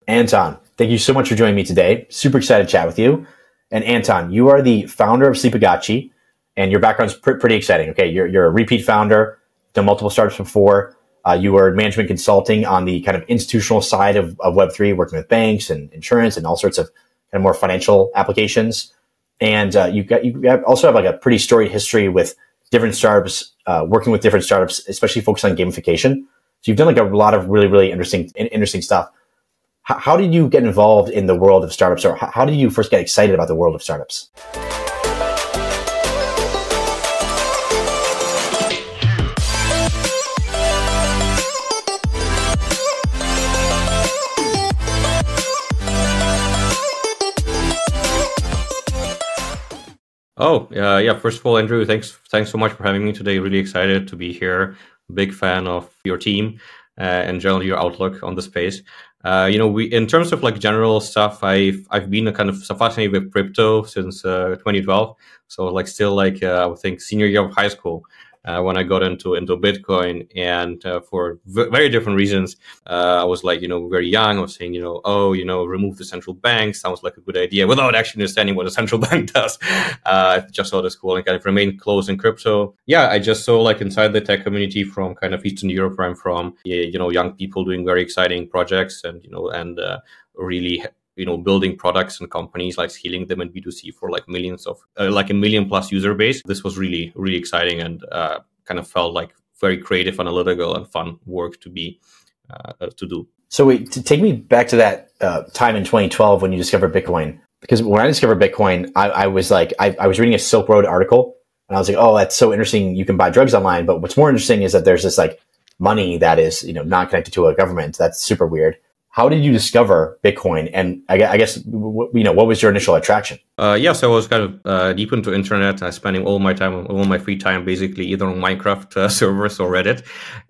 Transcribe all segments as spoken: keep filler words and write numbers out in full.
Anton, thank you so much for joining me today. Super excited to chat with you. And Anton, you are the founder of Sleepygachi, and your background's pr- pretty exciting. Okay, you're you're a repeat founder, done multiple startups before. Uh, you were management consulting on the kind of institutional side of, of Web three, working with banks and insurance and all sorts of kind of more financial applications. And uh, you got you also have like a pretty storied history with different startups, uh, working with different startups, especially focused on gamification. So you've done like a lot of really really interesting interesting stuff. How, how did you get involved in the world of startups, or how, how did you first get excited about the world of startups? Oh, uh, yeah. First of all, Andrew, thanks thanks so much for having me today. Really excited to be here. Big fan of your team uh, and generally your outlook on the space. Uh, you know, we in terms of like general stuff, I've I've been a kind of fascinated with crypto since uh, twenty twelve. So like still like uh, I would think senior year of high school uh, when I got into into Bitcoin, and uh, for v- very different reasons. Uh, I was like, you know, very young. I was saying, you know, oh, you know, remove the central bank sounds like a good idea without actually understanding what a central bank does. Uh, I just saw this cool and kind of remained close in crypto. Yeah, I just saw like inside the tech community from kind of Eastern Europe where I'm from, you know, young people doing very exciting projects and, you know, and uh, really, you know, building products and companies, like scaling them in B two C for like millions of, uh, like a million plus user base. This was really, really exciting and uh, kind of felt like very creative, analytical and fun work to be, uh, to do. So wait, to take me back to that uh, time in twenty twelve when you discovered Bitcoin. Because when I discovered Bitcoin, I, I was like, I, I was reading a Silk Road article and I was like, oh, that's so interesting. You can buy drugs online. But what's more interesting is that there's this like money that is, you know, not connected to a government. That's super weird. How did you discover Bitcoin? And I, I guess, w- you know, what was your initial attraction? Uh, yes, yeah, so I was kind of uh, deep into internet. I was spending all my time, all my free time, basically either on Minecraft uh, servers or Reddit.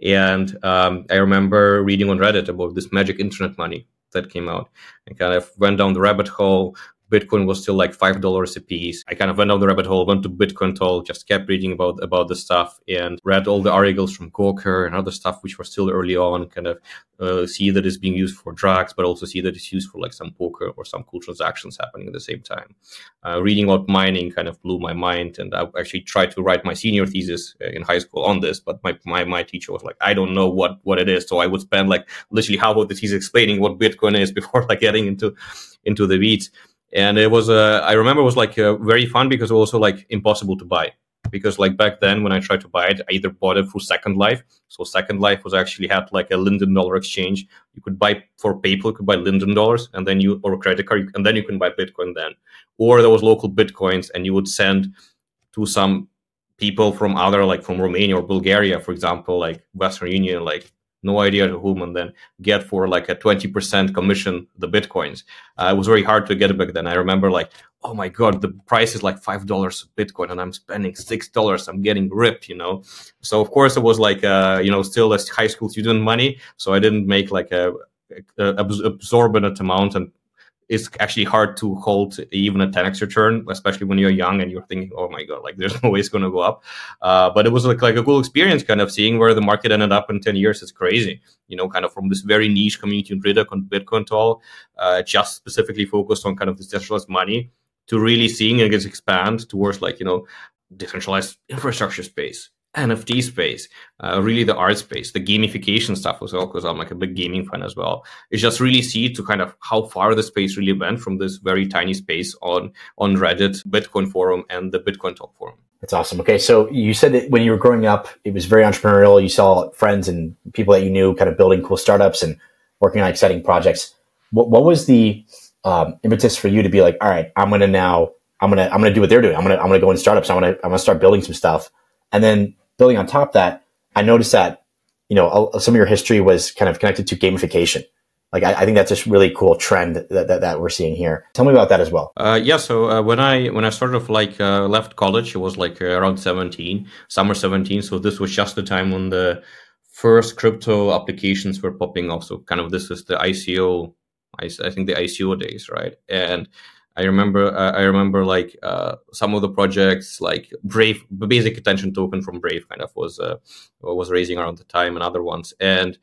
And um, I remember reading on Reddit about this magic internet money that came out, and kind of went down the rabbit hole. Bitcoin was still like five dollars a piece. I kind of went down the rabbit hole, went to Bitcoin Talk, just kept reading about about the stuff and read all the articles from Gawker and other stuff, which were still early on, kind of uh, see that it's being used for drugs, but also see that it's used for like some poker or some cool transactions happening at the same time. Uh, reading about mining kind of blew my mind. And I actually tried to write my senior thesis in high school on this, but my, my, my teacher was like, I don't know what, what it is. So I would spend like literally half of the thesis explaining what Bitcoin is before like getting into, into the weeds. And it was, uh, I remember it was like uh, very fun because it was also like impossible to buy. Because like back then when I tried to buy it, I either bought it through Second Life. So Second Life was actually had like a Linden dollar exchange. You could buy for PayPal, you could buy Linden dollars and then you, or a credit card, and then you can buy Bitcoin then. Or there was local Bitcoins and you would send to some people from other, like from Romania or Bulgaria, for example, like Western Union, like no idea to whom, and then get for like a twenty percent commission the Bitcoins. Uh, it was very hard to get it back then. I remember like, oh my God, the price is like five dollars a Bitcoin and I'm spending six dollars. I'm getting ripped, you know? So of course it was like, uh, you know, still a high school student money. So I didn't make like a, a, a absorbent amount, and it's actually hard to hold even a ten x return, especially when you're young and you're thinking, oh my God, like there's no way it's going to go up. Uh, but it was like, like a cool experience kind of seeing where the market ended up in ten years. It's crazy, you know, kind of from this very niche community in Riddick on Bitcoin Talk, uh, just specifically focused on kind of this decentralized money, to really seeing it expand towards like, you know, decentralized infrastructure space, N F T space, uh, really the art space, the gamification stuff as well, because I'm like a big gaming fan as well. It's just really see to kind of how far the space really went from this very tiny space on, on Reddit, Bitcoin forum, and the Bitcoin Talk forum. That's awesome. Okay, so you said that when you were growing up, it was very entrepreneurial. You saw friends and people that you knew kind of building cool startups and working on exciting projects. What, what was the um, impetus for you to be like, all right, I'm going to now, I'm going to, I'm going to do what they're doing. I'm going to, I'm going to go into startups. I'm going to, I'm going to start building some stuff. And then building on top of that, I noticed that, you know, some of your history was kind of connected to gamification. Like, I, I think that's a really cool trend that, that, that we're seeing here. Tell me about that as well. Uh, yeah. So uh, when I when I sort of like uh, left college, it was like uh, around seventeen, summer seventeen. So this was just the time when the first crypto applications were popping off. So kind of this is the I C O, I, I think the I C O days, right? And I remember, uh, I remember like uh, some of the projects, like Brave, the basic attention token from Brave, kind of was uh, was raising around the time, and other ones. And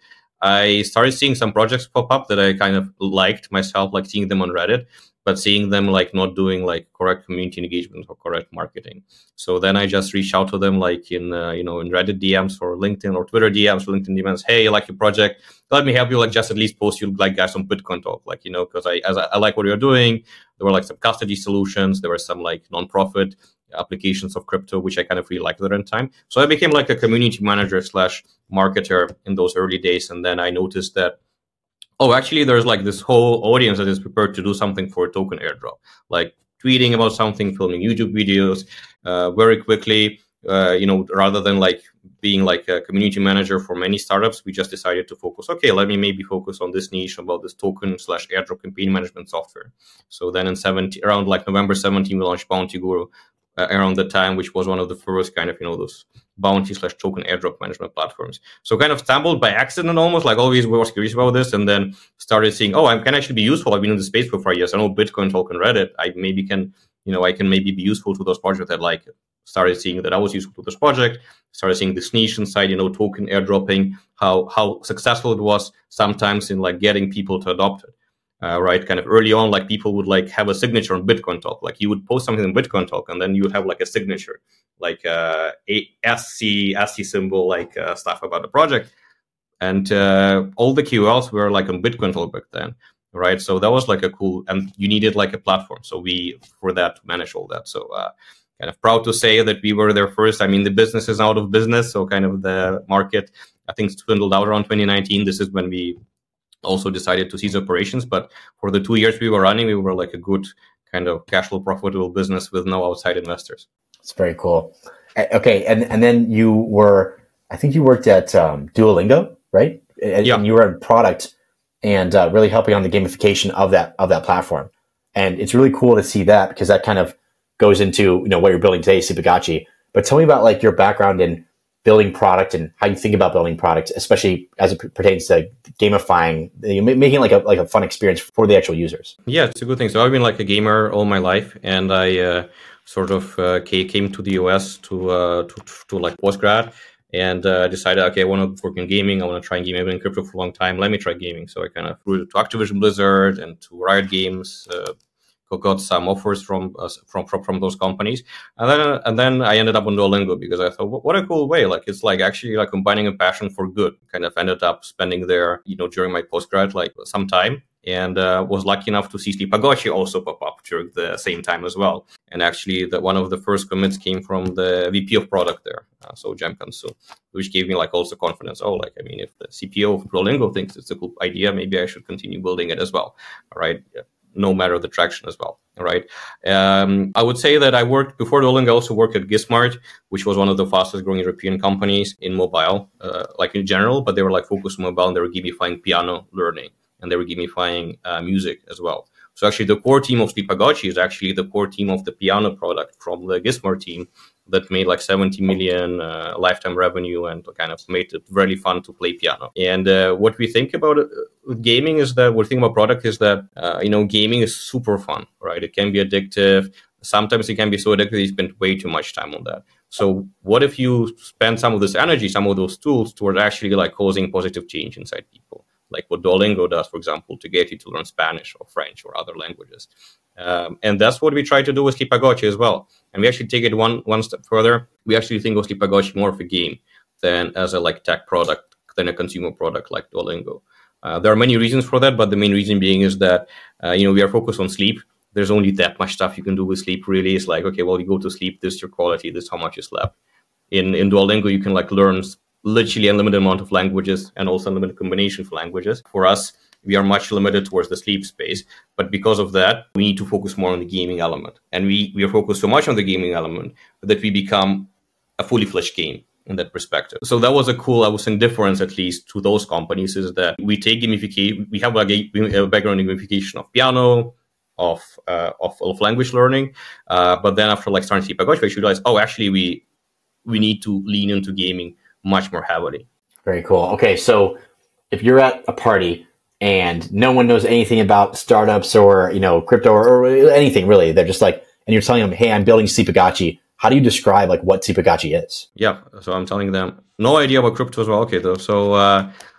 I started seeing some projects pop up that I kind of liked myself, like seeing them on Reddit, but seeing them like not doing like correct community engagement or correct marketing. So then I just reached out to them like in, uh, you know, in Reddit D Ms or LinkedIn or Twitter D Ms or LinkedIn D Ms. Hey, I like your project. Let me help you, like just at least post you like guys on Bitcoin Talk, like, you know, because I, as I, I like what you're doing. There were like some custody solutions. There were some like nonprofit applications of crypto, which I kind of really liked at the time. So I became like a community manager slash marketer in those early days. And then I noticed that, oh, actually, there's like this whole audience that is prepared to do something for a token airdrop, like tweeting about something, filming YouTube videos uh, very quickly. Uh, you know, rather than like being like a community manager for many startups, we just decided to focus. Okay, let me maybe focus on this niche about this token slash airdrop campaign management software. So then in seventeen, around like November seventeenth, we launched Bounty Guru. Uh, around the time, which was one of the first kind of, you know, those bounty slash token airdrop management platforms. So kind of stumbled by accident almost, like always was curious about this, and then started seeing, oh, I can actually be useful. I've been in the space for five years. I know Bitcoin Talk and Reddit. I maybe can, you know, I can maybe be useful to those projects that like it. Started seeing that I was useful to this project, started seeing this niche inside, you know, token airdropping, how how successful it was sometimes in like getting people to adopt it. Uh, right, kind of early on, like people would like have a signature on Bitcoin Talk. Like you would post something on Bitcoin Talk, and then you would have like a signature, like uh, a S C S C symbol, like uh, stuff about the project, and uh, all the Q Ls were like on Bitcoin Talk back then, right? So that was like a cool, and you needed like a platform. So we for that to manage all that. So uh, kind of proud to say that we were there first. I mean, the business is out of business, so kind of the market I think dwindled out around twenty nineteen. This is when we also decided to cease operations, but for the two years we were running, we were like a good kind of cash flow profitable business with no outside investors. It's very cool. Okay, and and then you were, I think you worked at um, Duolingo, right? And, yeah. and you were in product and uh, really helping on the gamification of that of that platform. And it's really cool to see that because that kind of goes into, you know, what you're building today, Sleepygachi. But tell me about like your background in building product and how you think about building product, especially as it pertains to gamifying, making like a like a fun experience for the actual users. Yeah, it's a good thing. So I've been like a gamer all my life, and I uh, sort of uh, came to the U S to uh, to, to like postgrad, and uh, decided, okay, I want to work in gaming. I want to try and game. I've been in crypto for a long time. Let me try gaming. So I kind of flew to Activision Blizzard and to Riot Games. Uh, got some offers from, uh, from from from those companies, and then uh, and then I ended up on Duolingo because I thought, what a cool way! Like it's like actually like combining a passion for good. Kind of ended up spending there, you know, during my postgrad like some time, and uh, was lucky enough to see Sleepygachi also pop up during the same time as well. And actually, the one of the first commits came from the V P of product there, uh, so Jem Kansu, which gave me like also confidence. Oh, like I mean, if the C P O of Duolingo thinks it's a cool idea, maybe I should continue building it as well. All right. Yeah. No matter the traction as well, right? Um, I would say that I worked, before Duolingo, I also worked at Gizmart, which was one of the fastest growing European companies in mobile, uh, like in general, but they were like focused on mobile and they were gamifying piano learning and they were gamifying uh, music as well. So actually the core team of Sleepygachi is actually the core team of the piano product from the Gizmart team that made like seventy million uh, lifetime revenue and kind of made it really fun to play piano. And uh, what we think about it, with gaming is that, what we think about product is that, uh, you know, gaming is super fun, right? It can be addictive. Sometimes it can be so addictive you spend way too much time on that. So what if you spend some of this energy, some of those tools towards actually like causing positive change inside people? Like what Duolingo does, for example, to get you to learn Spanish or French or other languages. Um, and that's what we try to do with Sleepygachi as well. And we actually take it one one step further. We actually think of Sleepygachi more of a game than as a like tech product, than a consumer product like Duolingo. Uh, there are many reasons for that, but the main reason being is that, uh, you know, we are focused on sleep. There's only that much stuff you can do with sleep, really. It's like, okay, well, you go to sleep, this is your quality, this is how much you slept. In, in Duolingo, you can like learn literally unlimited amount of languages and also unlimited combination of languages. For us, we are much limited towards the sleep space. But because of that, we need to focus more on the gaming element. And we, we are focused so much on the gaming element that we become a fully fledged game in that perspective. So that was a cool, I would say, difference, at least to those companies, is that we take gamification, we have like a, a background in gamification of piano, of uh, of, of language learning. Uh, but then after like starting Sleepygachi, we realized, oh, actually, we we need to lean into gaming much more heavily. Very cool. Okay, so if you're at a party and no one knows anything about startups or, you know, crypto or, or anything really, they're just like, and you're telling them, hey, I'm building Sleepygachi. How do you describe like what Sleepygachi is? Yeah, so I'm telling them, no idea about crypto as well. Okay, though. So uh,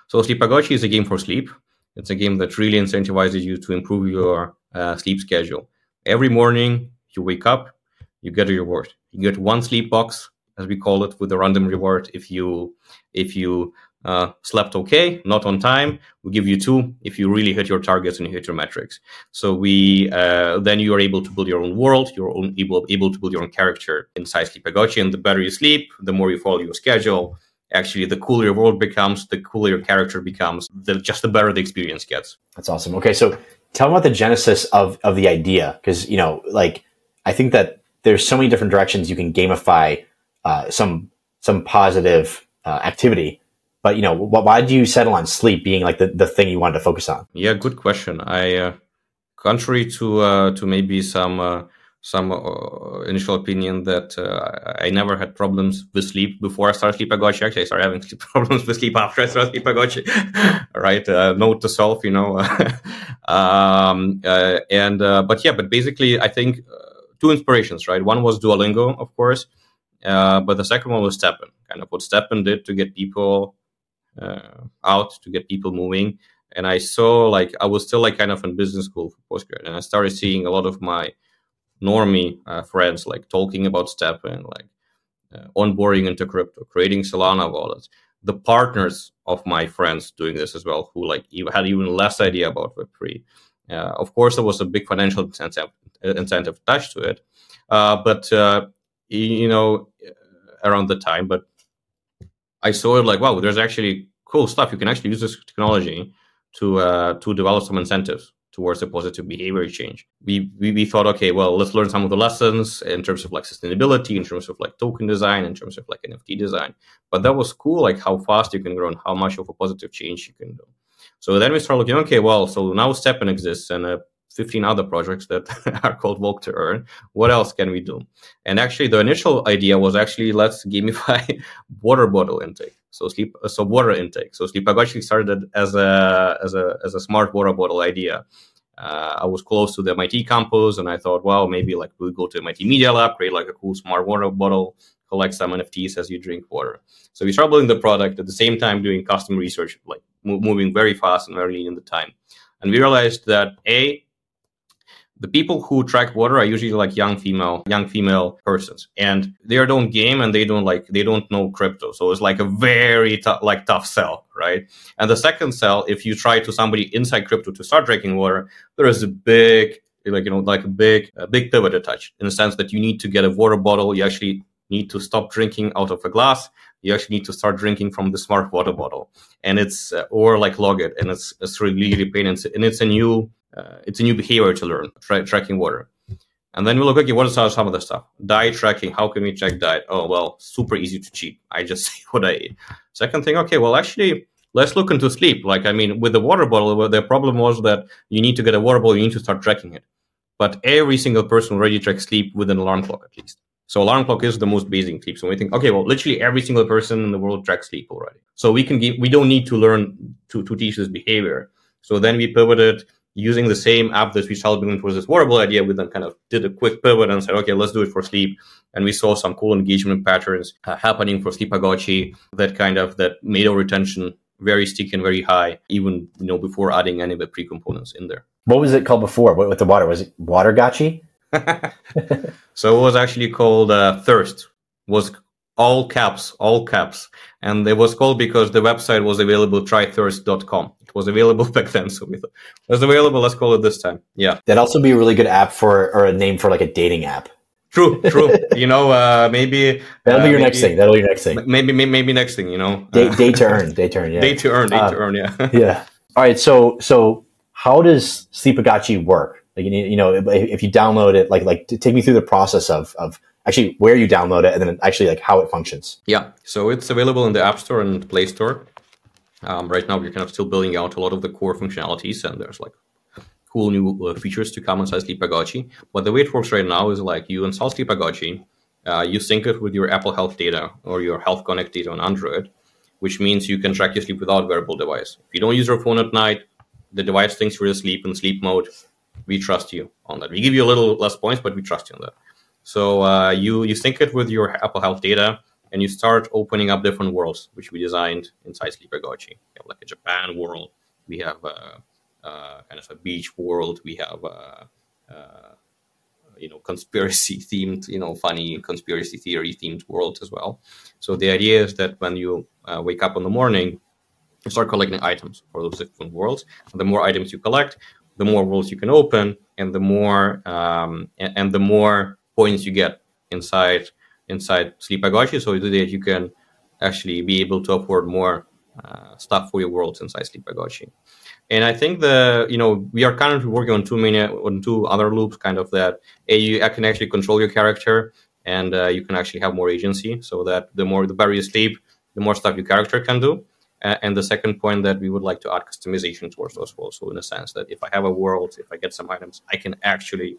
So Sleepagochi is a game for sleep. It's a game that really incentivizes you to improve your uh, sleep schedule. Every morning you wake up, you get a reward. You get one sleep box, as we call it, with a random reward. If you if you uh, slept okay, not on time, we give you two if you really hit your targets and you hit your metrics. So we uh, then you are able to build your own world. You're own, able able to build your own character inside Sleepagochi. And the better you sleep, the more you follow your schedule. Actually, the cooler your world becomes, the cooler your character becomes, the just the better the experience gets. That's awesome. Okay, so tell me about the genesis of of the idea, because you know, like I think that there's so many different directions you can gamify uh, some some positive uh, activity, but you know, wh- why did you settle on sleep being like the, the thing you wanted to focus on? Yeah, good question. I, uh, contrary to uh, to maybe some. Uh, some uh, initial opinion that uh, I never had problems with sleep before I started Sleepagochi. Actually, I started having sleep problems with sleep after I started Sleepagochi. Right? Uh, note to self, you know. um, uh, and uh, but yeah, but basically, I think uh, two inspirations, right? One was Duolingo, of course, uh, but the second one was STEPN. Kind of what STEPN did to get people uh, out, to get people moving. And I saw, like, I was still like kind of in business school for postgrad, and I started seeing a lot of my normie uh, friends like talking about STEPN, like uh, onboarding into crypto, creating Solana wallets. The partners of my friends doing this as well, who like even had even less idea about Web three. Uh, of course, there was a big financial incentive, incentive attached to it, uh, but uh, you know, around the time. But I saw it like, wow, there's actually cool stuff. You can actually use this technology to uh, to develop some incentives towards a positive behavior change. We, we we thought, okay, well, let's learn some of the lessons in terms of like sustainability, in terms of like token design, in terms of like N F T design. But that was cool, like how fast you can grow and how much of a positive change you can do. So then we started looking, okay, well, so now STEPN exists and uh, fifteen other projects that are called Walk to Earn. What else can we do? And actually, the initial idea was actually let's gamify water bottle intake. So sleep, so water intake. So Sleepagochi started as a as a as a smart water bottle idea. Uh, I was close to the M I T campus, and I thought, well, maybe like we'll go to M I T Media Lab, create like a cool smart water bottle, collect some N F Ts as you drink water. So we started building the product at the same time, doing custom research, like mo- moving very fast and very lean in the time. And we realized that a the people who track water are usually like young female, young female persons, and they don't game and they don't like they don't know crypto. So it's like a very tough, like tough sell, right? And the second sell, if you try to somebody inside crypto to start drinking water, there is a big, like you know, like a big, a big pivot attached in the sense that you need to get a water bottle. You actually need to stop drinking out of a glass. You actually need to start drinking from the smart water bottle, and it's uh, or like log it, and it's it's really really pain, and it's, and it's a new. Uh, it's a new behavior to learn, tra- tracking water. And then we look, okay, what is some of the stuff? Diet tracking, how can we track diet? Oh, well, super easy to cheat. I just say what I eat. Second thing, okay, well, actually, let's look into sleep. Like, I mean, with the water bottle, the problem was that you need to get a water bottle, you need to start tracking it. But every single person already tracks sleep with an alarm clock, at least. So alarm clock is the most basic sleep. So we think, okay, well, literally every single person in the world tracks sleep already. So we can give, we don't need to learn to, to teach this behavior. So then we pivoted using the same app that we started building towards this wearable idea. We then kind of did a quick pivot and said, okay, let's do it for sleep. And we saw some cool engagement patterns uh, happening for Sleepagochi that kind of, that made our retention very sticky and very high, even, you know, before adding any of the pre-components in there. What was it called before? What with the water? Was it Watergachi? So it was actually called uh, Thirst. Was all caps, all caps. And it was called because the website was available, try thirst dot com. It was available back then, so we thought it was available, let's call it this time. Yeah. That'd also be a really good app for, or a name for like a dating app. True, true. you know, uh, maybe... That'll uh, be your maybe, next thing. That'll be your next thing. Maybe, maybe, maybe next thing, you know. Day, day to earn, day to earn, yeah. Day to earn, day uh, to earn, yeah. yeah. All right, so so how does Sleepagochi work? Like, you know, if you download it, like like take me through the process of of actually where you download it and then actually like how it functions. Yeah, so it's available in the App Store and Play Store. Um, right now, we're kind of still building out a lot of the core functionalities, and there's like cool new uh, features to come inside Sleepagochi. But the way it works right now is like you install Sleepagochi, uh, you sync it with your Apple Health data or your Health Connect data on Android, which means you can track your sleep without wearable device. If you don't use your phone at night, the device thinks you're asleep in sleep mode. We trust you on that. We give you a little less points, but we trust you on that. So uh, you you sync it with your Apple Health data. and you start opening up different worlds, which we designed inside Sleepygochi. We have like a Japan world, we have a, a kind of a beach world, we have a, a you know, conspiracy themed, you know, funny conspiracy theory themed world as well. So the idea is that when you uh, wake up in the morning, you start collecting items for those different worlds. And the more items you collect, the more worlds you can open, and the more um, and, and the more points you get inside inside Sleepygochi, so that you can actually be able to afford more uh, stuff for your worlds inside Sleepygochi. And I think the you know we are currently working on two many on two other loops, kind of that a you can actually control your character, and uh, you can actually have more agency, so that the more the better you sleep, the more stuff your character can do. Uh, and the second point, that we would like to add customization towards those worlds. So in a sense that if I have a world, if I get some items, I can actually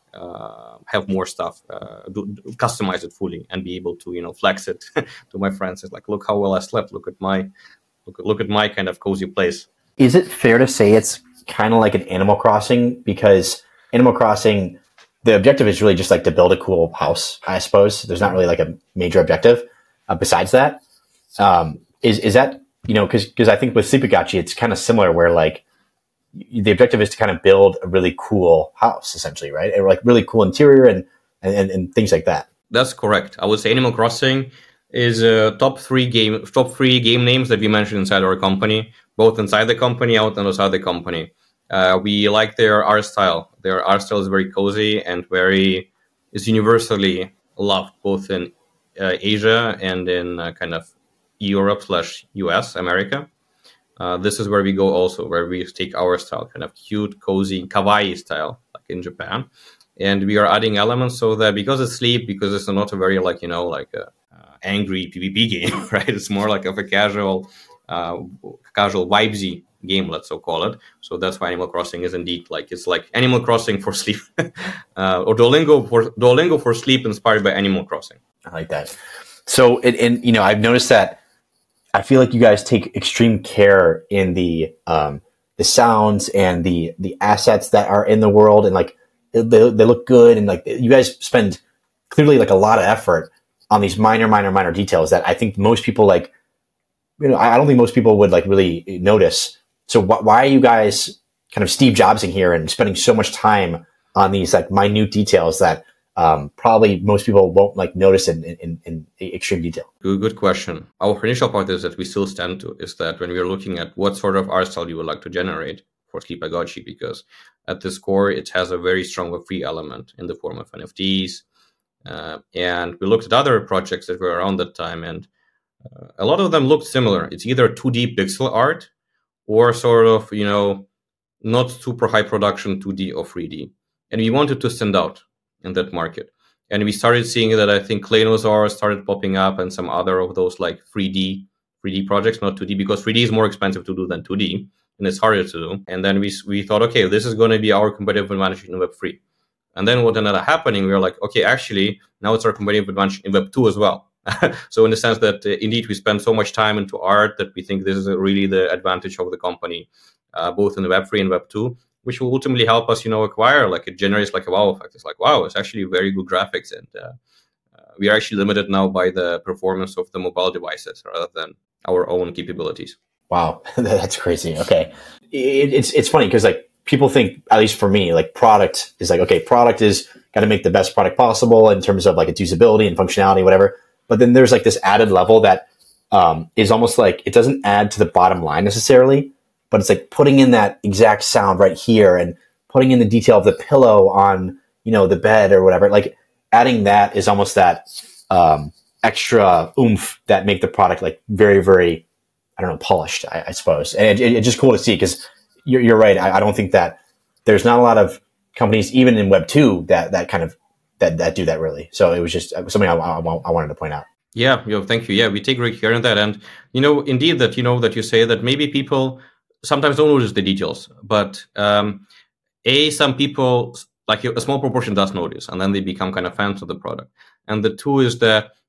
uh, have more stuff, uh, do, do, customize it fully, and be able to you know flex it to my friends. It's like, look how well I slept. Look at my look look at my kind of cozy place. Is it fair to say it's kind of like an Animal Crossing? Because Animal Crossing, the objective is really just like to build a cool house, I suppose. There's not really like a major objective uh, besides that. Um, is is that, you know, because because I think with Sleepygochi, it's kind of similar where like the objective is to kind of build a really cool house, essentially, right? Or like really cool interior and, and, and things like that. That's correct. I would say Animal Crossing is a uh, top three game top three game names that we mentioned inside our company, both inside the company, out and outside the company. Uh, we like their art style. Their art style is very cozy and very is universally loved, both in uh, Asia and in uh, kind of Europe slash U S, America. Uh, this is where we go also, where we take our style, kind of cute, cozy, kawaii style, like in Japan. And we are adding elements so that because it's sleep, because it's not a very like, you know, like a uh, angry PvP game, right? It's more like of a casual, uh, casual vibesy game, let's so call it. So that's why Animal Crossing is indeed like, it's like Animal Crossing for sleep, uh, or Duolingo for Duolingo for sleep inspired by Animal Crossing. I like that. So, and, and you know, I've noticed that I feel like you guys take extreme care in the um, the sounds and the the assets that are in the world, and like they, they look good, and like you guys spend clearly like a lot of effort on these minor, minor, minor details that I think most people like. You know, I don't think most people would like really notice. So wh- why are you guys kind of Steve Jobsing here and spending so much time on these like minute details that Um, probably most people won't like notice in, in, in extreme detail? Good, good question. Our initial point is that we still stand to is that when we're looking at what sort of art style you would like to generate for Sleepygochi, because at this core, it has a very strong free element in the form of N F Ts. Uh, and we looked at other projects that were around that time, and uh, a lot of them looked similar. It's either two D pixel art or sort of, you know, not super high production two D or three D. And we wanted to stand out in that market. And we started seeing that I think Claynosaur started popping up and some other of those like three D three D projects, not two D, because three D is more expensive to do than two D and it's harder to do. And then we we thought, okay, this is going to be our competitive advantage in Web three. And then what ended up happening, we were like, okay, actually, now it's our competitive advantage in Web two as well. So in the sense that uh, indeed we spend so much time into art that we think this is really the advantage of the company, uh, both in the Web three and Web two, which will ultimately help us, you know, acquire, like it generates like a wow effect. It's like, wow, it's actually very good graphics. And uh, uh, we are actually limited now by the performance of the mobile devices rather than our own capabilities. Wow, that's crazy. Okay. It, it's it's funny because like people think, at least for me, like product is like, okay, product is got to make the best product possible in terms of like its usability and functionality, whatever. But then there's like this added level that um, is almost like it doesn't add to the bottom line necessarily, but it's like putting in that exact sound right here and putting in the detail of the pillow on, you know, the bed or whatever. Like adding that is almost that um, extra oomph that make the product like very, very, I don't know, polished, I, I suppose. And it, it, it's just cool to see because you're, you're right. I, I don't think that there's not a lot of companies, even in Web two, that that kind of that that do that really. So it was just something I, I, I wanted to point out. Yeah, you know, thank you. Yeah, we take great care in that. And, you know, indeed that, you know, that you say that maybe people sometimes don't notice the details, but um, A, some people, like a small proportion does notice, and then they become kind of fans of the product. And the two is that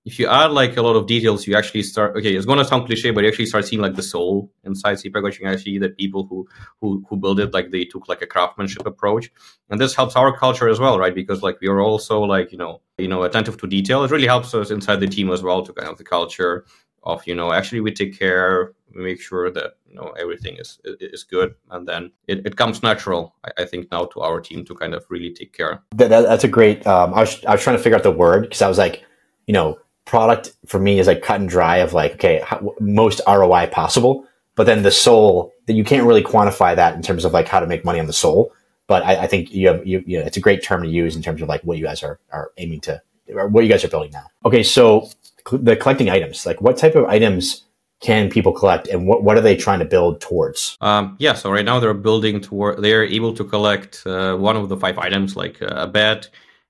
if you add like a lot of details, you actually start. Okay, it's going to sound cliche, but you actually start seeing like the soul inside Sleepygachi. You actually see that people who who who build it, like they took like a craftsmanship approach, and this helps our culture as well, right? Because like we are also like you know you know attentive to detail. It really helps us inside the team as well to kind of the culture of you know actually we take care, we make sure that you know everything is is good, and then it, it comes natural. I, I think now to our team to kind of really take care. That, that, that's a great. Um, I was I was trying to figure out the word because I was like, you know. Product for me is like cut and dry of like, okay, how, most R O I possible, but then the soul that you can't really quantify that in terms of like how to make money on the soul. But I, I think you have, you, you know, it's a great term to use in terms of like what you guys are, are aiming to, or what you guys are building now. Okay. So cl- the collecting items, like what type of items can people collect and what, what are they trying to build towards? Um, yeah. So right now they're building toward, they're able to collect uh, one of the five items, like uh, a bed,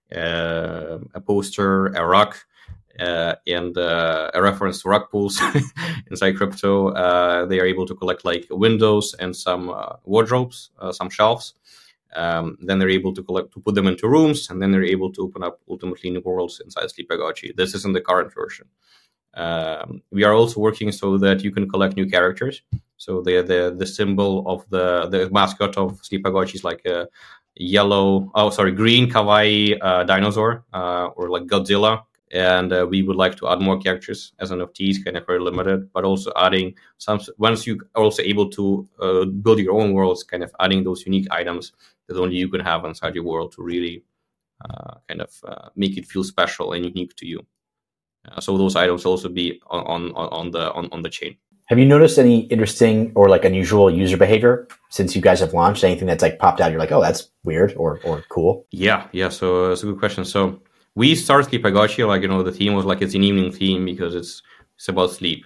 uh, a poster, a rug, Uh, and uh, a reference to rug pools inside crypto. Uh, they are able to collect like windows and some uh, wardrobes, uh, some shelves. Um, then they're able to collect to put them into rooms, and then they're able to open up ultimately new worlds inside Sleepygachi. This is in the current version. Um, we are also working so that you can collect new characters. So the the the symbol of the the mascot of Sleepygachi is like a yellow, oh sorry, green kawaii uh, dinosaur uh, or like Godzilla. And uh, we would like to add more characters as N F Ts, kind of very limited, but also adding some, once you are also able to uh, build your own worlds, kind of adding those unique items that only you can have inside your world to really uh, kind of uh, make it feel special and unique to you. Uh, so those items will also be on, on, on the on, on the chain. Have you noticed any interesting or like unusual user behavior since you guys have launched? Anything that's like popped out? You're like, oh, that's weird or or cool. Yeah, yeah. So it's a good question. So we started Sleepygachi, like, you know, the theme was like, it's an evening theme because it's it's about sleep.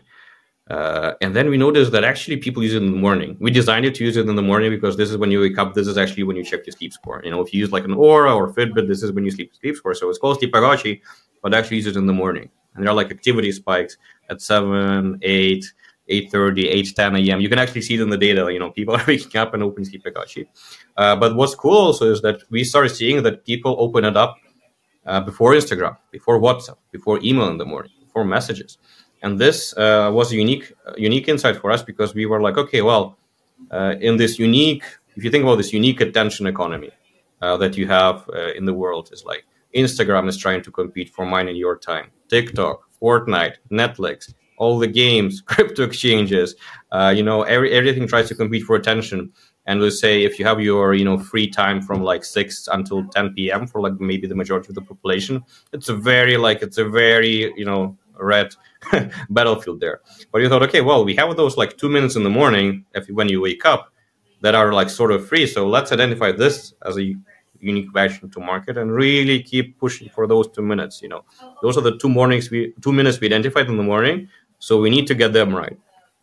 Uh, and then we noticed that actually people use it in the morning. We designed it to use it in the morning because this is when you wake up. This is actually when you check your sleep score. You know, if you use like an Aura or Fitbit, this is when you sleep sleep score. So it's called Sleepygachi, but actually use it in the morning. And there are like activity spikes at seven, eight, eight thirty, eight ten a.m. You can actually see it in the data. You know, people are waking up and open Sleepygachi. Uh, but what's cool also is that we started seeing that people open it up Uh, before Instagram, before WhatsApp, before email in the morning, before messages. And this uh, was a unique, uh, unique insight for us because we were like, okay, well, uh, in this unique, if you think about this unique attention economy uh, that you have uh, in the world, is like Instagram is trying to compete for mine and your time. TikTok, Fortnite, Netflix, all the games, crypto exchanges, uh, you know, every, everything tries to compete for attention. And we'll say if you have your, you know, free time from like six until ten p.m. for like maybe the majority of the population, it's a very like it's a very, you know, red battlefield there. But you thought, okay, well, we have those like two minutes in the morning if when you wake up that are like sort of free. So let's identify this as a unique version to market and really keep pushing for those two minutes. You know, those are the two mornings we two minutes we identified in the morning. So we need to get them right.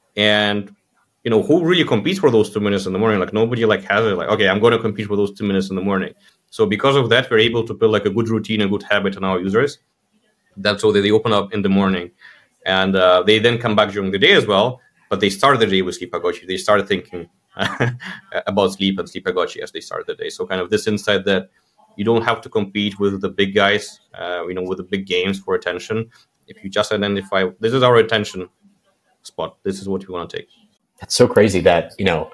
And you know, who really competes for those two minutes in the morning? Like nobody like has it like, okay, I'm going to compete for those two minutes in the morning. So because of that, we're able to build like a good routine, a good habit in our users. That's so that they open up in the morning and uh, they then come back during the day as well. But they start the day with Sleepygachi. They started thinking about sleep and Sleepygachi as they start the day. So kind of this insight that you don't have to compete with the big guys, uh, you know, with the big games for attention. If you just identify, this is our attention spot. This is what we want to take. That's so crazy that, you know,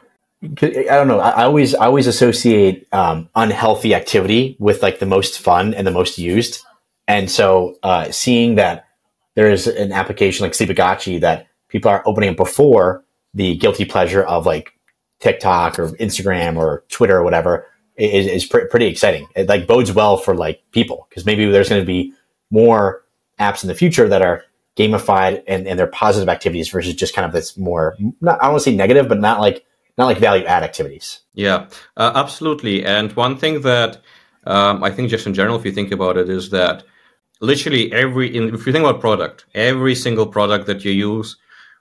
I don't know. I always, I always associate um, unhealthy activity with like the most fun and the most used. And so uh, seeing that there is an application like Sleepygachi that people are opening up before the guilty pleasure of like TikTok or Instagram or Twitter or whatever is, is pr- pretty exciting. It like bodes well for like people because maybe there's going to be more apps in the future that are gamified and, and they're positive activities versus just kind of this more, not, I don't want to say negative, but not like, not like value add activities. Yeah, uh, absolutely. And one thing that um, I think just in general, if you think about it, is that literally every, in, if you think about product, every single product that you use,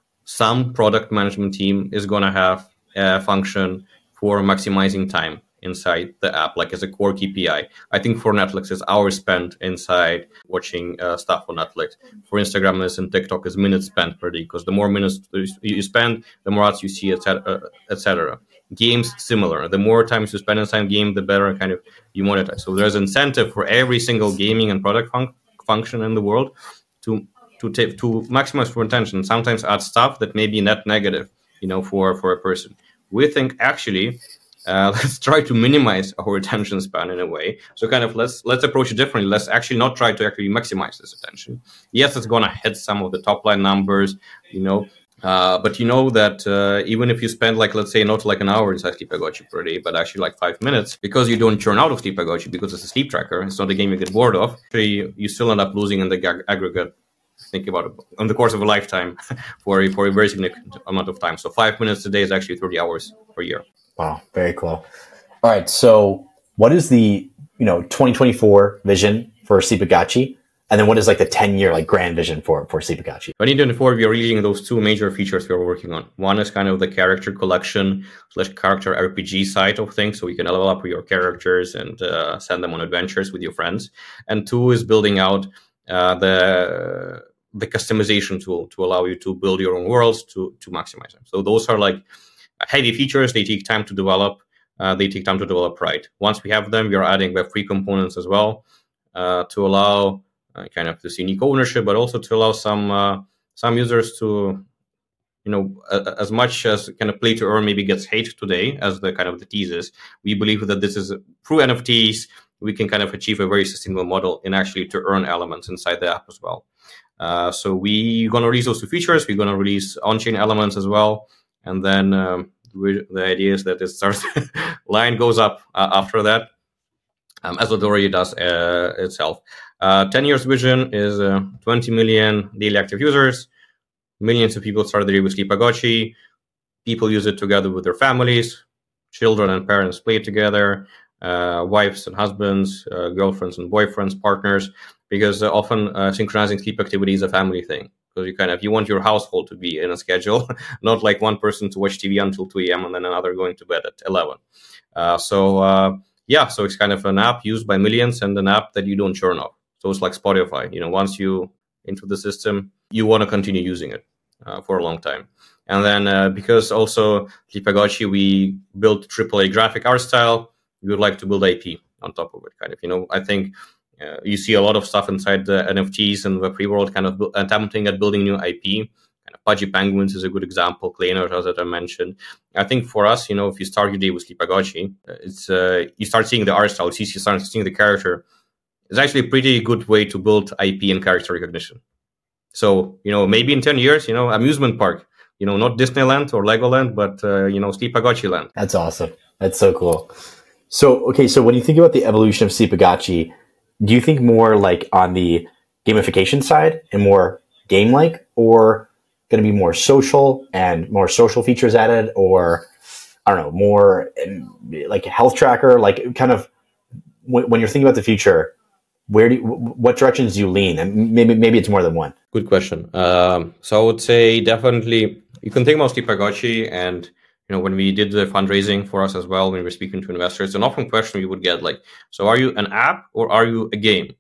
some product management team is going to have a function for maximizing time inside the app, like as a core K P I. I think for Netflix, it's hours spent inside watching uh, stuff on Netflix. For Instagram and TikTok, is minutes spent per day, because the more minutes you spend, the more ads you see, et cetera, et cetera. Games, similar. The more times you spend inside game, the better kind of you monetize. So there's incentive for every single gaming and product fun- function in the world to to take to maximize for attention, sometimes add stuff that may be net negative, you know, for for a person. We think actually, uh, let's try to minimize our attention span in a way. So kind of let's let's approach it differently. Let's actually not try to actually maximize this attention. Yes, it's gonna hit some of the top line numbers, you know. Uh, but you know that uh, even if you spend like, let's say, not like an hour inside Sleepygochi per day, but actually like five minutes, because you don't churn out of Sleepygochi because it's a sleep tracker, it's not a game you get bored of, actually, you still end up losing in the ag- aggregate, think about it, on the course of a lifetime for, a, for a very significant amount of time. So five minutes a day is actually thirty hours per year. Wow, very cool. All right, so what is the, you know, twenty twenty-four vision for Sleepygochi? And then what is like the ten-year like grand vision for, for Sleepygochi? twenty twenty-four, we are releasing those two major features we are working on. One is kind of the character collection slash character R P G side of things, so you can level up your characters and uh, send them on adventures with your friends. And two is building out uh, the the customization tool to allow you to build your own worlds to to maximize them. So those are like heavy features. They take time to develop. Uh, they take time to develop right. Once we have them, we are adding web three components as well uh, to allow Uh, kind of this unique ownership, but also to allow some uh, some users to, you know, uh, as much as kind of play to earn maybe gets hate today as the kind of the teases. We believe that this is through N F Ts we can kind of achieve a very sustainable model in actually to earn elements inside the app as well. Uh, so we're gonna release those two features. We're gonna release on-chain elements as well, and then um, the idea is that it starts line goes up uh, after that, um, as it already does uh, itself. Uh, ten years vision is uh, twenty million daily active users. Millions of people start the day with Sleepygochi. People use it together with their families. Children and parents play together. Uh, wives and husbands, uh, girlfriends and boyfriends, partners. Because uh, often uh, synchronizing sleep activity is a family thing. Because you kind of you want your household to be in a schedule, not like one person to watch T V until two a.m. and then another going to bed at eleven. Uh, so uh, yeah, so it's kind of an app used by millions and an app that you don't churn off. So it's like Spotify, you know, once you into the system, you want to continue using it uh, for a long time. And then uh, because also Sleepygochi, we built triple A graphic art style, we would like to build I P on top of it, kind of, you know, I think uh, you see a lot of stuff inside the N F Ts and the free world kind of bu- attempting at building new I P. Kind of Pudgy Penguins is a good example, Kleiner, as I mentioned. I think for us, you know, if you start your day with Sleepygochi, it's uh, you start seeing the art style, you, see, you start seeing the character. It's actually a pretty good way to build I P and character recognition. So, you know, maybe in ten years, you know, amusement park, you know, not Disneyland or Legoland, but, uh, you know, Sleepygochi land. That's awesome. That's so cool. So, okay, so when you think about the evolution of Sleepygochi, do you think more like on the gamification side and more game-like, or going to be more social and more social features added, or, I don't know, more like a health tracker, like kind of when, when you're thinking about the future, where do you, what directions do you lean? And maybe maybe it's more than one. Good question. Um, so I would say definitely you can think about Sleepygochi, and you know when we did the fundraising for us as well, when we were speaking to investors, an often question we would get like, so are you an app or are you a game?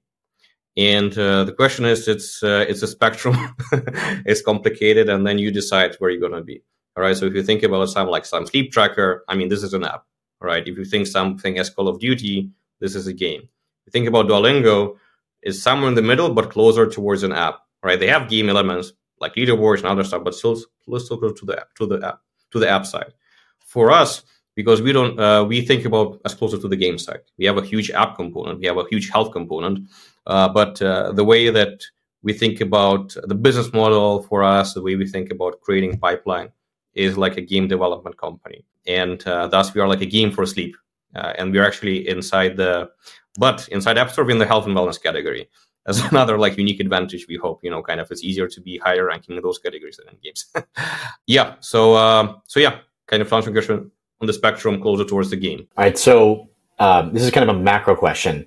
And uh, the question is, it's uh, it's a spectrum. It's complicated, and then you decide where you're gonna be. All right. So if you think about something like some sleep tracker, I mean, this is an app. All right. If you think something as Call of Duty, this is a game. You think about Duolingo, is somewhere in the middle, but closer towards an app, right? They have game elements like leaderboards and other stuff, but still, still close to the app, to the app, to the app side. For us, because we don't, uh, we think about as closer to the game side. We have a huge app component, we have a huge health component, uh, but uh, the way that we think about the business model for us, the way we think about creating pipeline, is like a game development company, and uh, thus we are like a game for sleep, uh, and we're actually inside the. But inside App Store, we're in the health and wellness category. As another like unique advantage, we hope, you know, kind of it's easier to be higher ranking in those categories than in games. yeah. So, uh, so yeah, kind of answering question on the spectrum closer towards the game. All right. So um, this is kind of a macro question.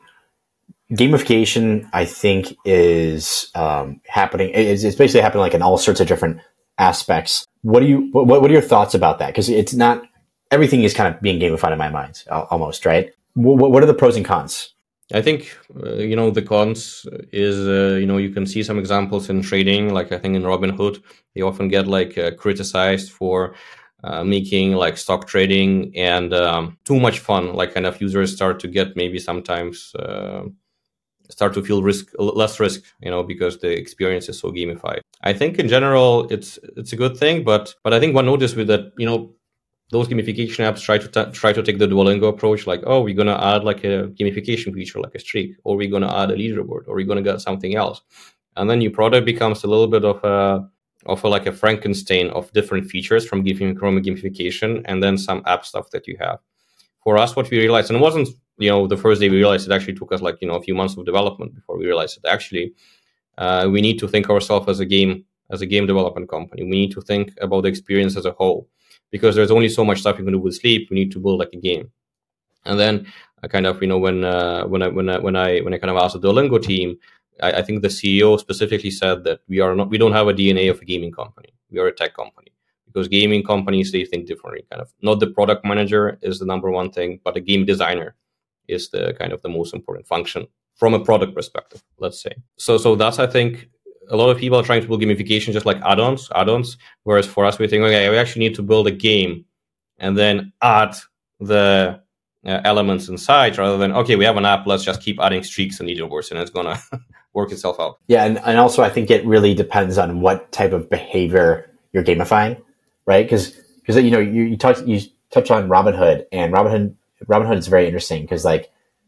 Gamification, I think, is um, happening. It's, it's basically happening like in all sorts of different aspects. What do you? What, what are your thoughts about that? Because it's not everything is kind of being gamified in my mind, almost, right? What, what are the pros and cons? I think, uh, you know, the cons is, uh, you know, you can see some examples in trading, like I think in Robinhood, they often get like uh, criticized for uh, making like stock trading and um, too much fun, like kind of users start to get maybe sometimes uh, start to feel risk less risk, you know, because the experience is so gamified. I think in general it's it's a good thing, but but I think one notice with that, you know, those gamification apps try to t- try to take the Duolingo approach, like, oh, we're gonna add like a gamification feature, like a streak, or we're gonna add a leaderboard, or we're gonna get something else, and then your product becomes a little bit of a of a, like a Frankenstein of different features from giving from gamification, and then some app stuff that you have. For us, what we realized, and it wasn't, you know, the first day we realized, it actually took us like, you know, a few months of development before we realized that actually uh, we need to think ourselves as a game as a game development company. We need to think about the experience as a whole, because there's only so much stuff you can do with Sleep. We need to build like a game. And then I kind of, you know, when uh, when I when I when I when I kind of asked the Duolingo team, I, I think the C E O specifically said that we are not we don't have a D N A of a gaming company. We are a tech company, because gaming companies, they think differently. Kind of not the product manager is the number one thing, but the game designer is the kind of the most important function from a product perspective, let's say. So so that's, I think, a lot of people are trying to build gamification just like add-ons, add-ons. Whereas for us, we think, okay, we actually need to build a game and then add the uh, elements inside, rather than, okay, we have an app, let's just keep adding streaks and leaderboards, and it's gonna work itself out. Yeah, and, and also I think it really depends on what type of behavior you're gamifying, right? Because because you know you you touch you touch on Robinhood, and Robinhood Robinhood is very interesting because, like,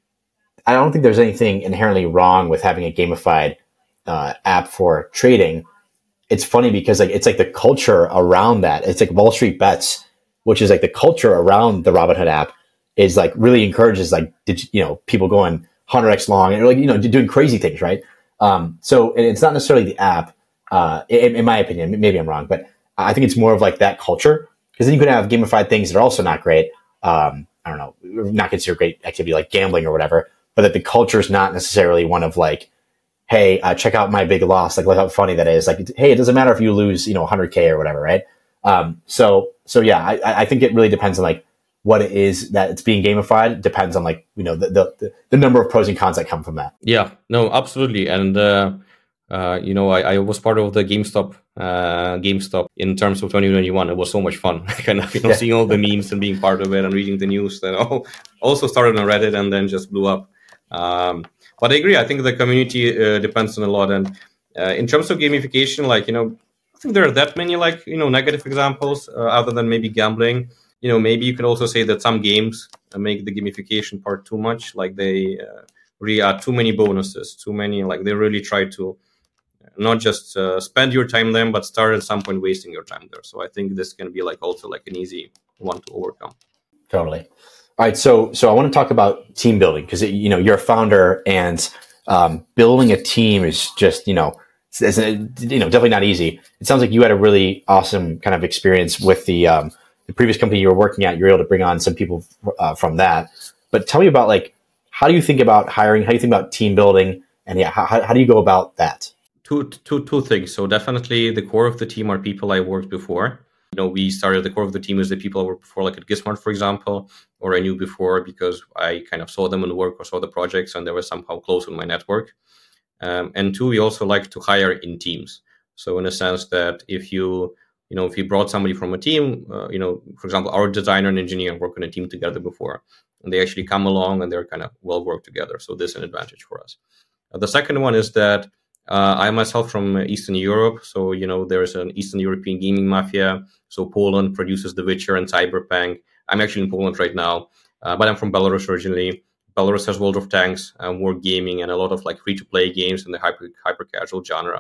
I don't think there's anything inherently wrong with having a gamified uh, app for trading. It's funny because, like, it's like the culture around that. It's like Wall Street Bets, which is like the culture around the Robinhood app is like really encourages like did you know people going one hundred x long and like you know doing crazy things, right? Um, so it's not necessarily the app, uh, in, in my opinion. Maybe I'm wrong, but I think it's more of like that culture, because then you could have gamified things that are also not great. Um, I don't know, not considered great activity like gambling or whatever, but that the culture is not necessarily one of like, hey, uh, check out my big loss. Like, look how funny that is. Like, hey, it doesn't matter if you lose, you know, one hundred K or whatever, right? Um, so, so yeah, I, I think it really depends on like what it is that it's being gamified. It depends on like, you know, the, the, the number of pros and cons that come from that. Yeah, no, absolutely. And, uh, uh, you know, I, I was part of the GameStop, uh, GameStop in terms of twenty twenty-one. It was so much fun, kind of, you know, yeah. seeing all the memes and being part of it and reading the news that all, also started on Reddit and then just blew up. Um, but I agree. I think the community uh, depends on a lot. And uh, in terms of gamification, like, you know, I think there are that many like, you know, negative examples uh, other than maybe gambling. You know, maybe you can also say that some games uh, make the gamification part too much. Like they uh, really add too many bonuses, too many, like they really try to not just uh, spend your time there, but start at some point wasting your time there. So I think this can be like also like an easy one to overcome. Totally. All right. So, so I want to talk about team building, because, you know, you're a founder, and um, building a team is just, you know, it's, it's, you know, definitely not easy. It sounds like you had a really awesome kind of experience with the, um, the previous company you were working at. You were able to bring on some people uh, from that. But tell me about, like, how do you think about hiring? How do you think about team building? And yeah, how, how do you go about that? Two, two, two things. So definitely the core of the team are people I worked before. You know, we started, the core of the team is the people I worked before, like at Gizmart, for example, or I knew before because I kind of saw them in work or saw the projects and they were somehow close in my network. Um, and two, we also like to hire in teams. So in a sense that if you, you know, if you brought somebody from a team, uh, you know, for example, our designer and engineer work in a team together before, and they actually come along and they're kind of well worked together. So this is an advantage for us. Uh, the second one is that Uh, I myself from Eastern Europe, so, you know, there's an Eastern European gaming mafia. So Poland produces The Witcher and Cyberpunk. I'm actually in Poland right now, uh, but I'm from Belarus originally. Belarus has World of Tanks, um, war gaming, and a lot of like free-to-play games in the hyper hyper casual genre.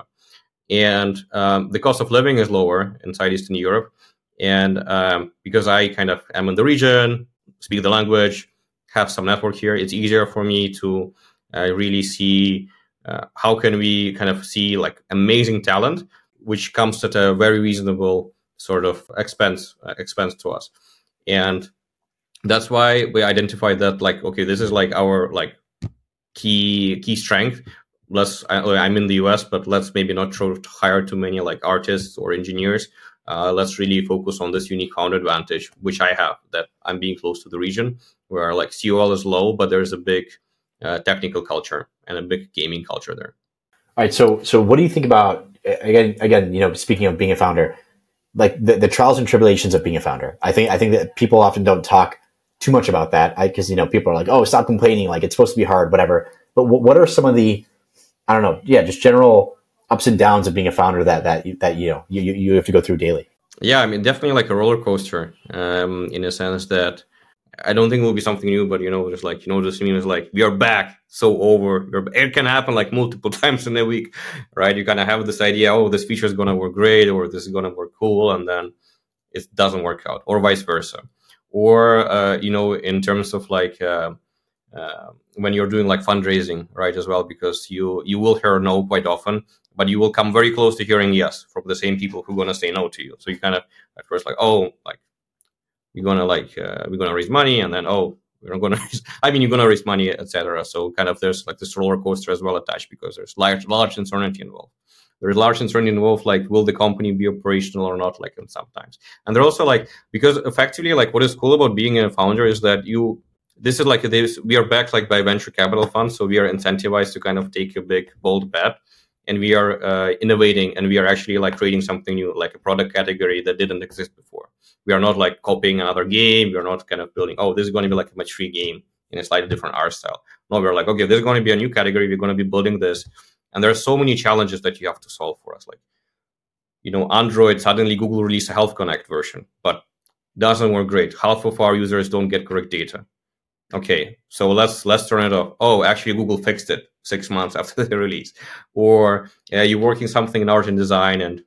And um, the cost of living is lower inside Eastern Europe. And um, because I kind of am in the region, speak the language, have some network here, it's easier for me to uh, really see Uh, how can we kind of see like amazing talent, which comes at a very reasonable sort of expense uh, expense to us. And that's why we identified that, like, okay, this is like our like key key strength. Let's, I, I'm in the U S, but let's maybe not try to hire too many like artists or engineers. Uh, let's really focus on this unique founder advantage, which I have, that I'm being close to the region where like C O L is low, but there's a big uh, technical culture and a big gaming culture there. All right. So, so what do you think about, again, again, you know, speaking of being a founder, like the, the trials and tribulations of being a founder? I think, I think that people often don't talk too much about that. I, cause, you know, people are like, oh, stop complaining. Like, it's supposed to be hard, whatever. but what, what are some of the, I don't know, yeah, just general ups and downs of being a founder that that that you know you you have to go through daily? Yeah, I mean, definitely like a roller coaster, um, in a sense that I don't think it will be something new, but you know, just like, you know, this meme is like, we are back, so over. We're, it can happen like multiple times in a week, right? You kind of have this idea, oh, this feature is going to work great, or this is going to work cool, and then it doesn't work out, or vice versa. Or, uh, you know, in terms of like, uh, uh, when you're doing like fundraising, right, as well, because you, you will hear no quite often, but you will come very close to hearing yes from the same people who are going to say no to you. So you kind of, at first, like, oh, like, you're going to like, uh, we're going to raise money, and then, oh, we're not going to, I mean, you're going to raise money, et cetera. So kind of there's like this roller coaster as well attached, because there's large, large uncertainty involved. There's large uncertainty involved, like, will the company be operational or not, like, and sometimes. And they're also like, because effectively, like, what is cool about being a founder is that you, this is like, this, we are backed like by venture capital funds. So we are incentivized to kind of take a big, bold bet. And we are uh, innovating, and we are actually like creating something new, like a product category that didn't exist before. We are not like copying another game. We are not kind of building, oh, this is going to be like a match-three game in a slightly different art style. No, we're like, okay, this is going to be a new category. We're going to be building this. And there are so many challenges that you have to solve for us. Like, you know, Android, suddenly Google released a Health Connect version, but doesn't work great. Half of our users don't get correct data. Okay, so let's let's turn it off. Oh, actually, Google fixed it six months after the release. Or uh, you're working something in art and design, and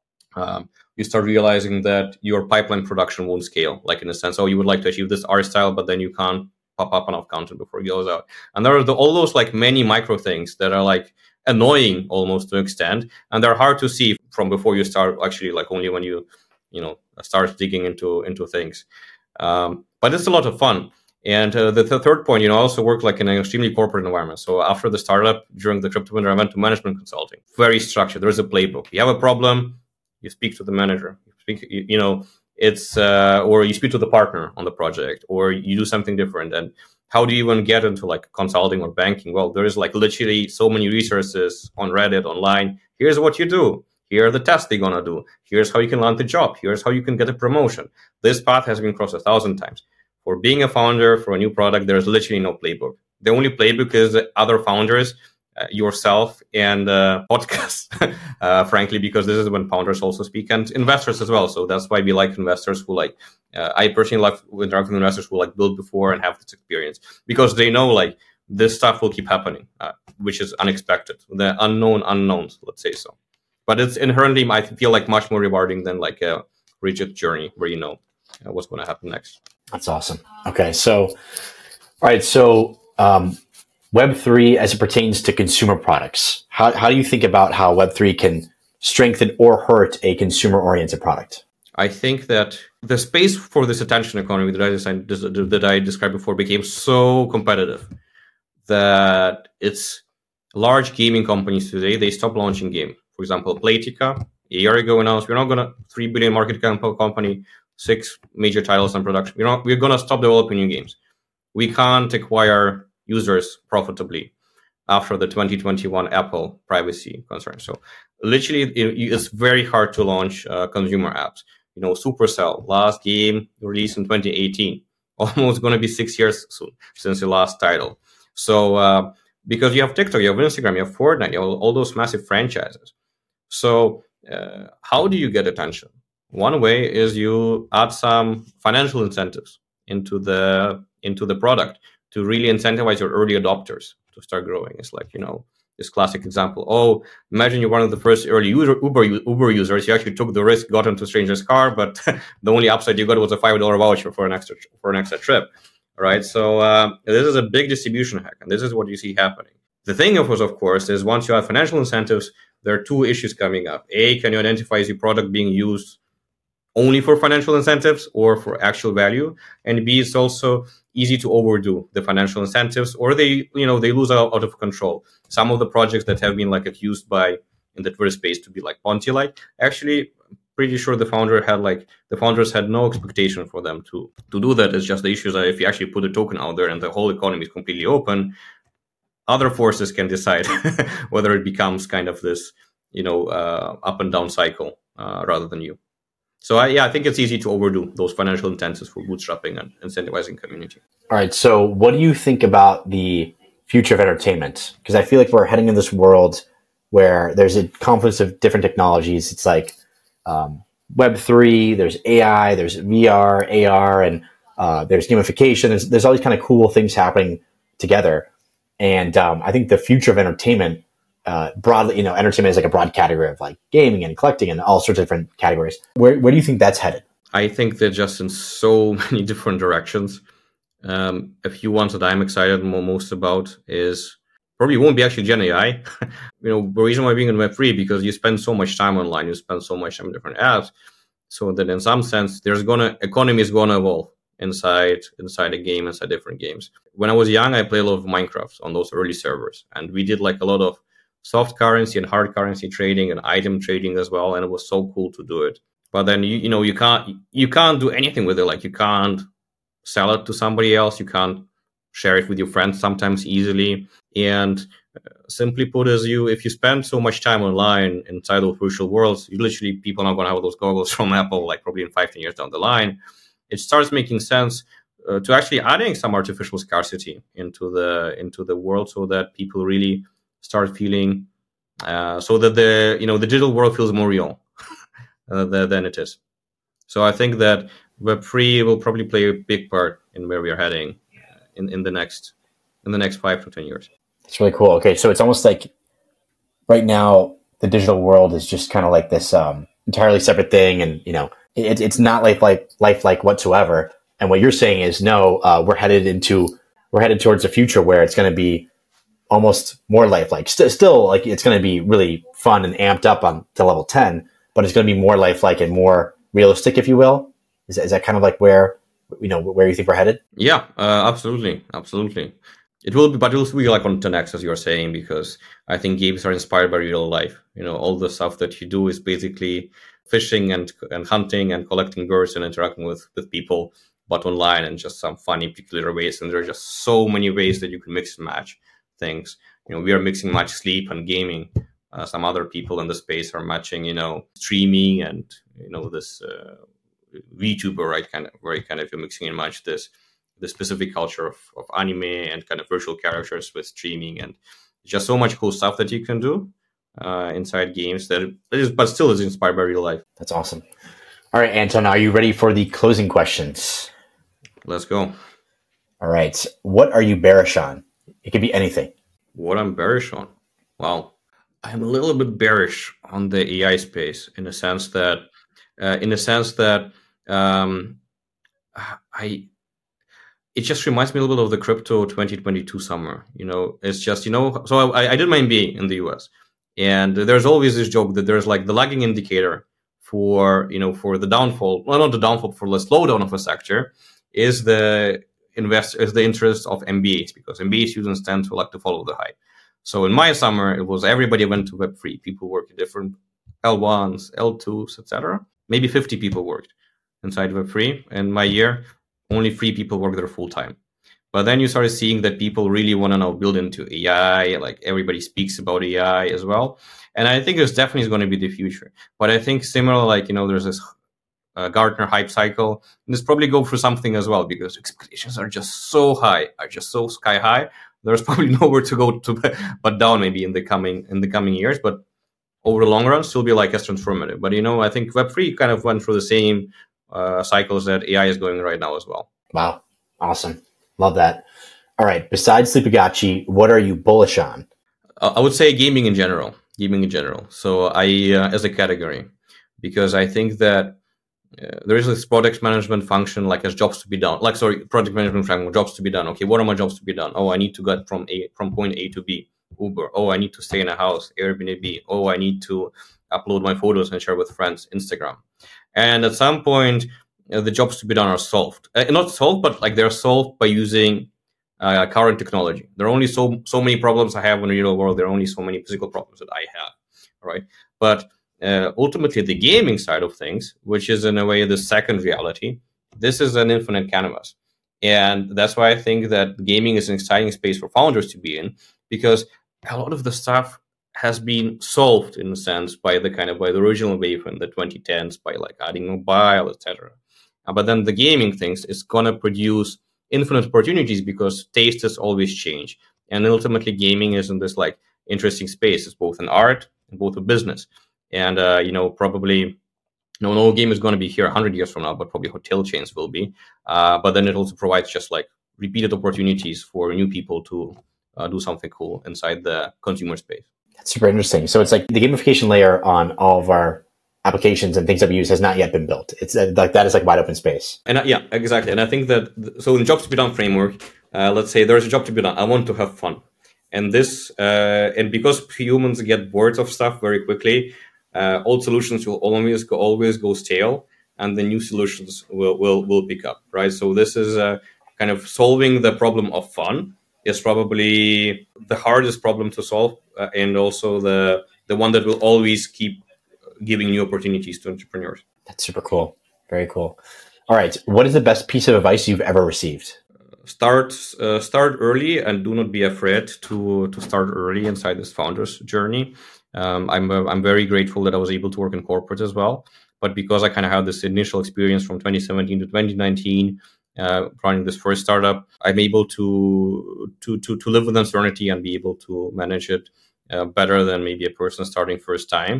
um, you start realizing that your pipeline production won't scale. Like, in a sense, oh, you would like to achieve this art style, but then you can't pop up enough content before it goes out. And there are the, all those like many micro things that are like annoying almost to an extent, and they're hard to see from before you start. Actually, like only when you you know start digging into into things. Um, but it's a lot of fun. And uh, the th- third point, you know, I also work like in an extremely corporate environment. So after the startup, during the crypto winter, I went to management consulting. Very structured. There's a playbook. You have a problem, you speak to the manager. You speak, you, you know, it's uh, or you speak to the partner on the project, or you do something different. And how do you even get into like consulting or banking? Well, there is like literally so many resources on Reddit, online. Here's what you do. Here are the tests they're gonna do. Here's how you can land the job. Here's how you can get a promotion. This path has been crossed a thousand times. For being a founder for a new product, there's literally no playbook. The only playbook is other founders, uh, yourself, and uh, podcasts, uh, frankly, because this is when founders also speak, and investors as well. So that's why we like investors who like, uh, I personally like interacting with investors who like build before and have this experience, because they know like this stuff will keep happening, uh, which is unexpected, the unknown unknowns, let's say so. But it's inherently, I feel like, much more rewarding than like a rigid journey where you know uh, what's going to happen next. That's awesome. Okay. So, all right. So, um, Web three as it pertains to consumer products, how, how do you think about how Web three can strengthen or hurt a consumer-oriented product? I think that the space for this attention economy that I, designed, that I described before became so competitive that it's large gaming companies today, they stop launching game. For example, Playtika, a year ago announced, we're not going to, three billion market cap company, six major titles in production. We're not, we're going to stop developing new games. We can't acquire users profitably after the twenty twenty-one Apple privacy concern. So literally, it, it's very hard to launch uh, consumer apps. You know, Supercell, last game released in twenty eighteen, almost going to be six years soon since the last title. So uh, because you have TikTok, you have Instagram, you have Fortnite, you have all those massive franchises. So uh, how do you get attention? One way is you add some financial incentives into the into the product to really incentivize your early adopters to start growing. It's like, you know, this classic example. Oh, imagine you're one of the first early user, Uber Uber users. You actually took the risk, got into a stranger's car, but the only upside you got was a five dollar voucher for an extra for an extra trip, right? So uh, this is a big distribution hack, and this is what you see happening. The thing, of course, of course, is once you have financial incentives, there are two issues coming up. A, can you identify is your product being used only for financial incentives or for actual value? And B, it's also easy to overdo the financial incentives, or they, you know, they lose out, out of control. Some of the projects that have been like accused by in the Twitter space to be like Ponzi-like, actually, pretty sure the founder had like the founders had no expectation for them to to do that. It's just the issues that if you actually put a token out there and the whole economy is completely open, other forces can decide whether it becomes kind of this, you know, uh, up and down cycle uh, rather than you. So I, yeah, I think it's easy to overdo those financial incentives for bootstrapping and incentivizing community. All right. So what do you think about the future of entertainment, because I feel like we're heading in this world where there's a confluence of different technologies. It's like um, Web three, there's A I, there's V R, A R, and uh, there's gamification. There's, there's all these kind of cool things happening together. And um, I think the future of entertainment, uh, broadly, you know, entertainment is like a broad category of like gaming and collecting and all sorts of different categories. Where, where do you think that's headed? I think they're just in so many different directions. Um, a few ones that I'm excited most about is probably won't be actually Gen A I. You know, the reason why being in Web three, because you spend so much time online, you spend so much time in different apps, so that in some sense, there's gonna economy is gonna evolve inside inside a game, inside different games. When I was young, I played a lot of Minecraft on those early servers, and we did like a lot of soft currency and hard currency trading and item trading as well, and it was so cool to do it. But then you you know you can't you can't do anything with it. Like you can't sell it to somebody else. You can't share it with your friends sometimes easily. And uh, simply put, as you if you spend so much time online inside those virtual worlds, you literally people are not going to have those goggles from Apple like probably in five ten years down the line. It starts making sense uh, to actually adding some artificial scarcity into the into the world, so that people really start feeling uh, so that the you know the digital world feels more real uh, than it is. So I think that Web three will probably play a big part in where we are heading in, in the next in the next five to ten years. It's really cool. Okay, so it's almost like right now the digital world is just kind of like this um, entirely separate thing, and you know it, it's not life like life like whatsoever. And what you're saying is no, uh, we're headed into we're headed towards a future where it's going to be almost more lifelike. St- still, like it's going to be really fun and amped up on to level ten, but it's going to be more lifelike and more realistic, if you will. Is that, is that kind of like where you know where you think we're headed? Yeah, uh, absolutely, absolutely. It will be, but it will be like on ten X, as you're saying, because I think games are inspired by real life. You know, all the stuff that you do is basically fishing and and hunting and collecting birds and interacting with with people, but online and just some funny peculiar ways. And there are just so many ways that you can mix and match things. You know, we are mixing match sleep and gaming. Uh, some other people in the space are matching, you know, streaming and you know this uh, VTuber, right? Kind of where kind of you're mixing and match this the specific culture of, of anime and kind of virtual characters with streaming, and just so much cool stuff that you can do uh, inside games that is, but still is inspired by real life. That's awesome. All right, Anton, are you ready for the closing questions? Let's go. All right. What are you bearish on? It could be anything. What I'm bearish on? Well, I'm a little bit bearish on the A I space in the sense that, uh, in the sense that um, I, it just reminds me a little bit of the crypto twenty twenty-two summer. You know, it's just, you know, so I, I did my M B A in the U S, and there's always this joke that there's like the lagging indicator for, you know, for the downfall, well, not the downfall, for the slowdown of a sector is the invest is the interest of M B As, because M B A students tend to like to follow the hype. So in my summer, it was everybody went to Web three. People worked in different L ones, L twos, et cetera. Maybe fifty people worked inside Web three. In my year, only three people work there full time. But then you started seeing that people really want to now build into A I. Like everybody speaks about A I as well. And I think there's definitely going to be the future. But I think similar, like, you know, there's this uh, Gartner hype cycle. And this probably go through something as well, because expectations are just so high, are just so sky high. There's probably nowhere to go to but down maybe in the coming in the coming years. But over the long run, still be like as transformative. But, you know, I think Web three kind of went through the same uh, cycles that A I is going right now as well. Wow. Awesome. Love that. All right. Besides Sleepygachi, what are you bullish on? Uh, I would say gaming in general, gaming in general. So I, uh, as a category, because I think that uh, there is this project management function, like as jobs to be done, like, sorry, project management function, jobs to be done. Okay. What are my jobs to be done? Oh, I need to get from A, from point A to B, Uber. Oh, I need to stay in a house, Airbnb. Oh, I need to upload my photos and share with friends, Instagram. And at some point, uh, the jobs to be done are solved. Uh, not solved, but like they're solved by using uh, current technology. There are only so so many problems I have in the real world. There are only so many physical problems that I have, right? But uh, ultimately, the gaming side of things, which is in a way the second reality, this is an infinite canvas. And that's why I think that gaming is an exciting space for founders to be in, because a lot of the stuff has been solved in a sense by the kind of by the original wave in the twenty tens, by like adding mobile, et cetera. Uh, but then the gaming things is gonna produce infinite opportunities, because tastes always change, And ultimately, gaming is in this like interesting space. It's both an art and both a business. And, uh, you know, probably no, no game is going to be here one hundred years from now, but probably hotel chains will be. Uh, but then it also provides just like repeated opportunities for new people to uh, do something cool inside the consumer space. That's super interesting. So it's like the gamification layer on all of our applications and things that we use has not yet been built. It's uh, like that is like wide open space. And uh, yeah, exactly. And I think that th- so in jobs to be done framework, uh, let's say there's a job to be done. I want to have fun, and this uh, and because humans get bored of stuff very quickly, uh, old solutions will always go always go stale, and the new solutions will will will pick up. Right. So this is uh, kind of solving the problem of fun is probably the hardest problem to solve, uh, and also the the one that will always keep giving new opportunities to entrepreneurs. That's super cool. Very cool. All right. What is the best piece of advice you've ever received? Start uh, start early and do not be afraid to to start early inside this founder's journey. Um, I'm uh, I'm very grateful that I was able to work in corporate as well. But because I kind of had this initial experience from twenty seventeen to twenty nineteen, uh, running this first startup, I'm able to to to to live with uncertainty and be able to manage it uh, better than maybe a person starting first time.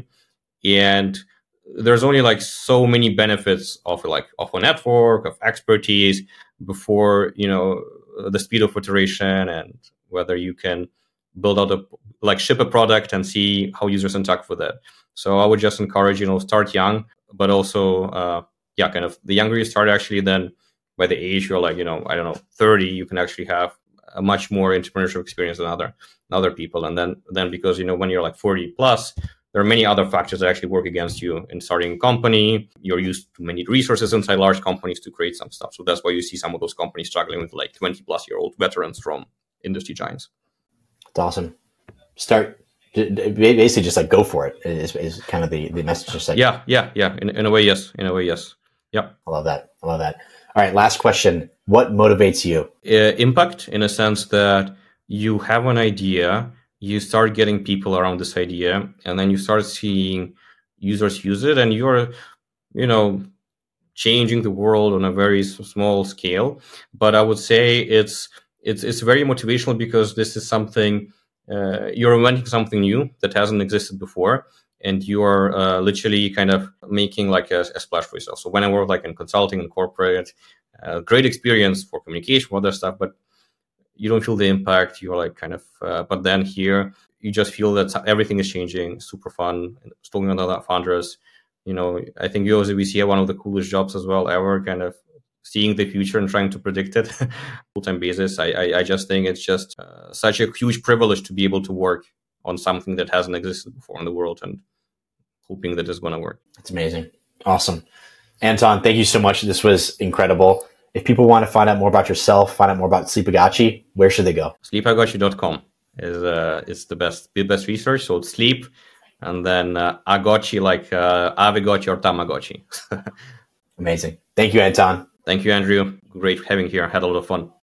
And there's only like so many benefits of like of a network, of expertise before, you know, the speed of iteration and whether you can build out a, like ship a product and see how users interact with it. So I would just encourage, you know, start young, but also, uh, yeah, kind of the younger you start, actually, then by the age you're like, you know, I don't know, thirty, you can actually have a much more entrepreneurship experience than other, than other people. And then, then because, you know, when you're like forty plus, there are many other factors that actually work against you in starting a company. You're used to many resources inside large companies to create some stuff. So that's why you see some of those companies struggling with like twenty plus year old veterans from industry giants. That's awesome. Start basically just like go for it is, is kind of the, the message. Just like, yeah, yeah, yeah. In, in a way, yes. In a way, yes. Yeah. I love that. I love that. All right. Last question. What motivates you? Uh, impact, in a sense that you have an idea, you start getting people around this idea, and then you start seeing users use it, and you're, you know, changing the world on a very small scale. But I would say it's it's it's very motivational because this is something uh, you're inventing something new that hasn't existed before, and you are uh, literally kind of making like a, a splash for yourself. So when I work like in consulting and corporate, uh, great experience for communication, for other stuff, but you don't feel the impact. You're like kind of, uh, but then here you just feel that everything is changing, super fun, talking with other founders. You know, I think you as a V C have one of the coolest jobs as well ever, kind of seeing the future and trying to predict it full-time basis. I, I, I just think it's just uh, such a huge privilege to be able to work on something that hasn't existed before in the world and hoping that it's going to work. That's amazing. Awesome. Anton, thank you so much. This was incredible. If people want to find out more about yourself, find out more about Sleepagachi, where should they go? Sleepagachi dot com is uh, is the best the best research. So it's sleep, and then uh, Agachi like uh, Avegotchi or Tamagotchi. Amazing. Thank you, Anton. Thank you, Andrew. Great having you here. Had a lot of fun.